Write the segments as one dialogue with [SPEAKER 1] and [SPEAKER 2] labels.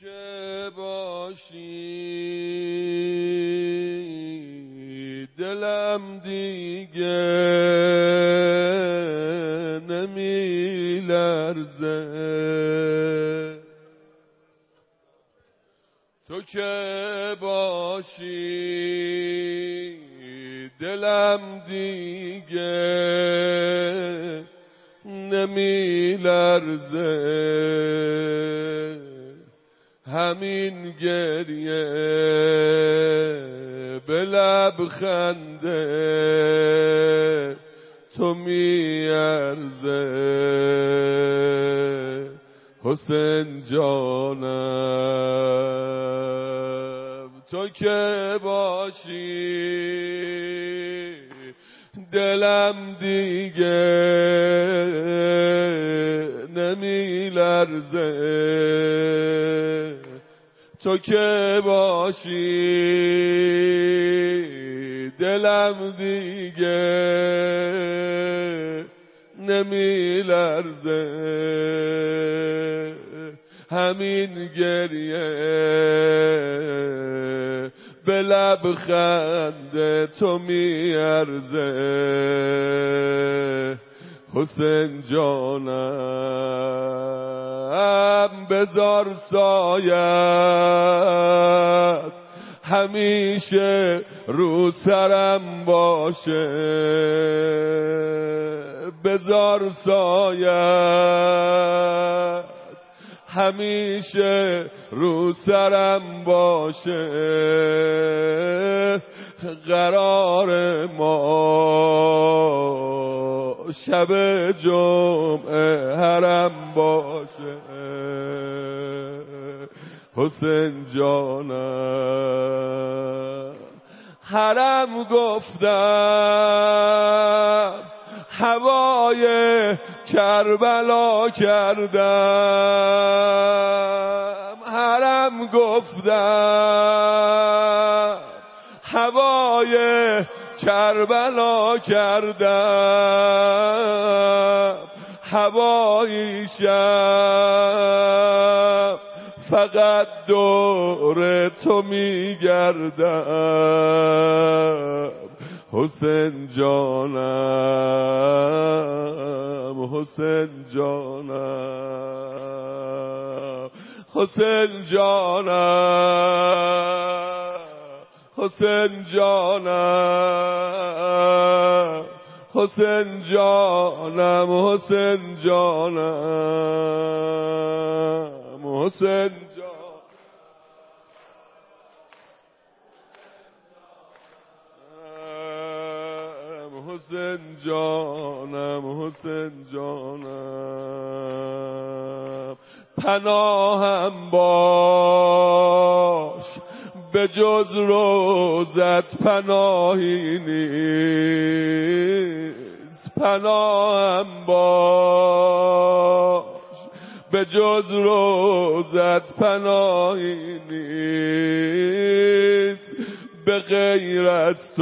[SPEAKER 1] که باشی دلم دیگه نمی لرزه، تو که باشی دلم دیگه نمی لرزه، همین گریه به لبخنده تو میارزه. حسین جانم تو که باشی دلم دیگه نمی لرزه، تو که باشی دلم دیگه نمی لرزه، همین گریه به لبخند تو میارزه. حسین جانم بذار سایت همیشه رو سرم باشه، بذار سایت همیشه رو سرم باشه، قرار ما شب جمعه حرم باشه. حسین جانم حرم گفتم هوای کربلا کردم، حرم گفتم هوای کربلا کردم، هوایی شب فقط دور تو میگردم. حسین جانم حسین جانم حسین جانم حسین جانم حسین جانم حسین جانم حسین حسین جانم حسین جانم پناهم باش به جز روزت پناهی نیست، پناهم باش به جز روزت پناهی نیست، به غیر از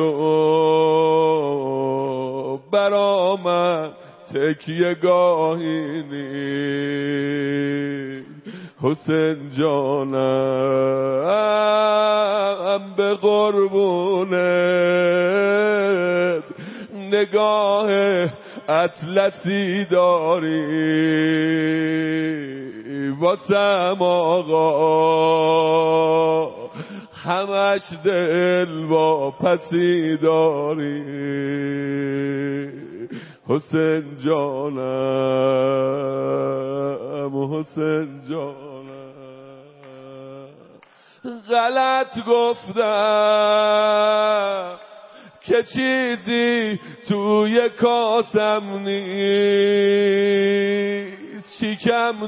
[SPEAKER 1] تو برا من تکیه گاهی نیست. حسین جانم به قربونت نگاه اطلسی داری، واسم آقا همش دل با پسی داری. حسین جانم حسین جانم غلط گفتم که چیزی توی کاسم نیست، شکم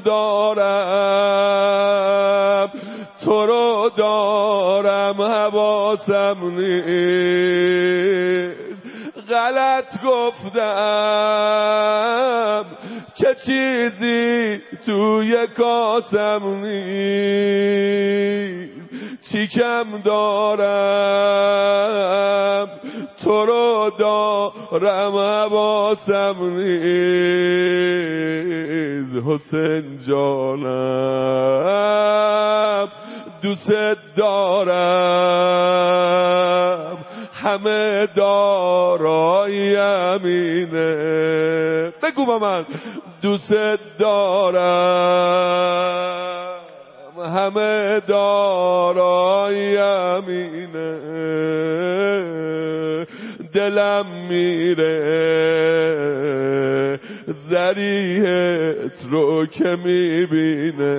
[SPEAKER 1] دارم تو رو دارم حواسم نیست، غلط گفتم که چیزی توی کاسم نیست، چیکم دارم تو رو دارم حواسم نیست. حسین جانم دوست دارم همه دارایی‌امینه. بگو با من دوست دارم همه دارایی‌امینه. دلم میره ذریعت رو که میبینه.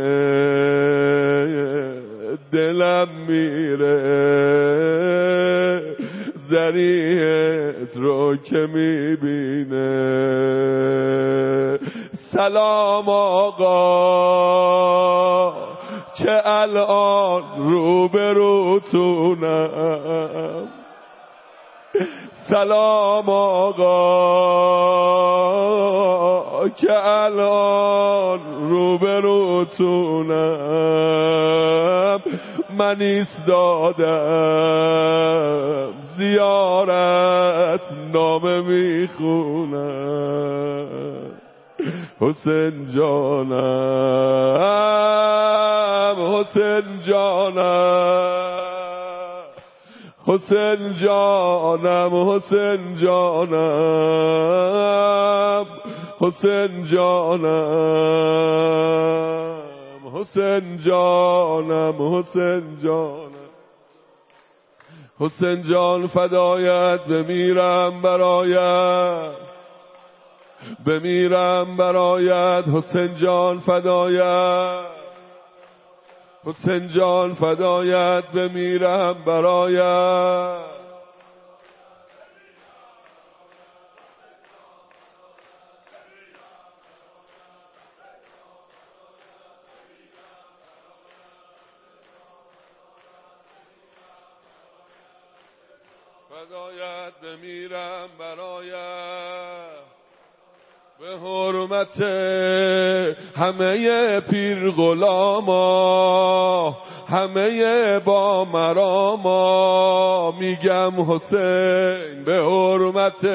[SPEAKER 1] دلم میره ذریعت رو که میبینه. سلام آقا که الان روبروتونم. سلام آقا که الان روبروتونم. من ایستادم زیارت نامه میخونم. حسین جانم حسین جانم حسین جانم حسین جانم حسین جانم حسین جانم حسین جانم. حسین جان فدایت بمیرم برایت بمیرم برایت. حسین جان فدایت حسین جان فدایت بمیرم برایت. فدایت بمیرم برایت. به حرمت همه پیر غلاما همه با مراما میگم حسین. به حرمت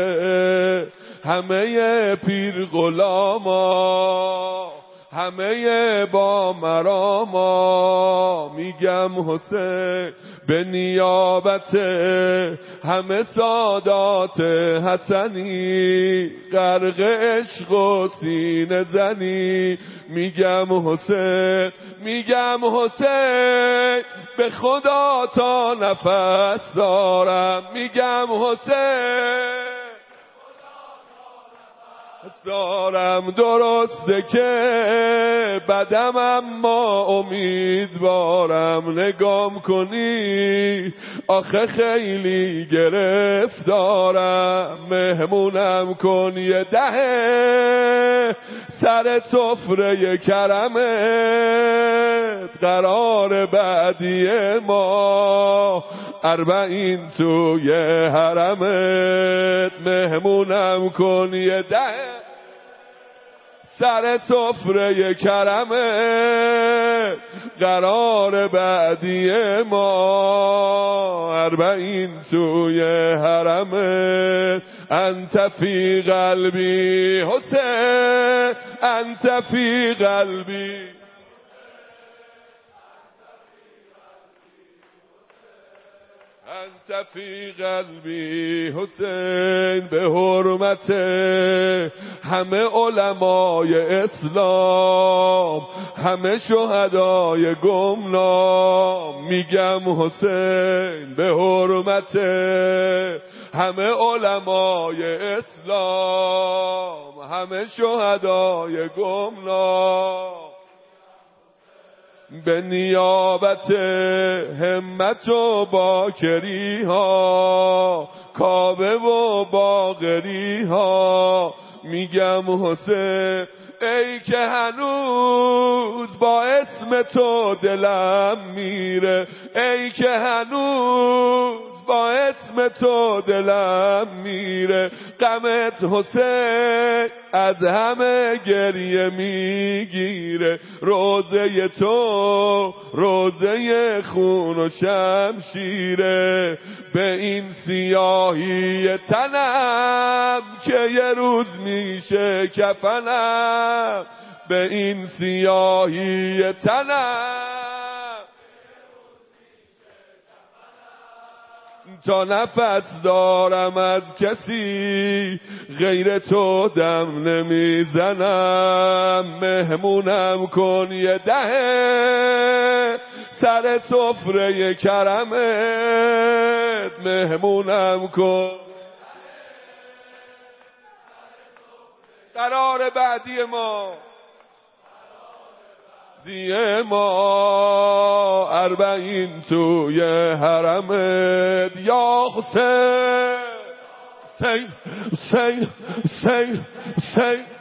[SPEAKER 1] همه پیر غلاما همه با مراما میگم حسین. به نیابت همه سادات حسنی غرق عشق و سینه زنی میگم حسین. میگم حسین به خدا تا نفس دارم. میگم حسین دارم درسته که بدم اما امیدوارم. نگام کنی آخه خیلی گرفتارم. مهمونم کن یه دهه سر سفره کرمت. قرار بعدی ما 40 توی حرمت. مهمونم کن یه دهه سر سفره کرمت. قرار بعدی ما 40 توی حرمت. انت فی قلبی حسین انت فی قلبی. انت فی قلبی حسین. به حرمت همه علمای اسلام همه شهدای گمنام میگم حسین. به حرمت همه علمای اسلام همه شهدای گمنام. به نیابت همت و باکری ها کعبه و باقری ها میگم حسین. ای که هنوز با اسم تو دلم میره. ای که هنوز با اسم تو دلم میره. غمت حسین از همه گریه میگیره. روزه تو روزه خون و شمشیره. به این سیاهی تنم که یه روز میشه کفنم. به این سیاهی تنم تا نفس دارم از کسی غیر تو دم نمیزنم. مهمونم کن یه دهه سر سفره کرمت. مهمونم کن. قرار بعدی ما 40 توی حرمت. یا حسین حسین حسین حسین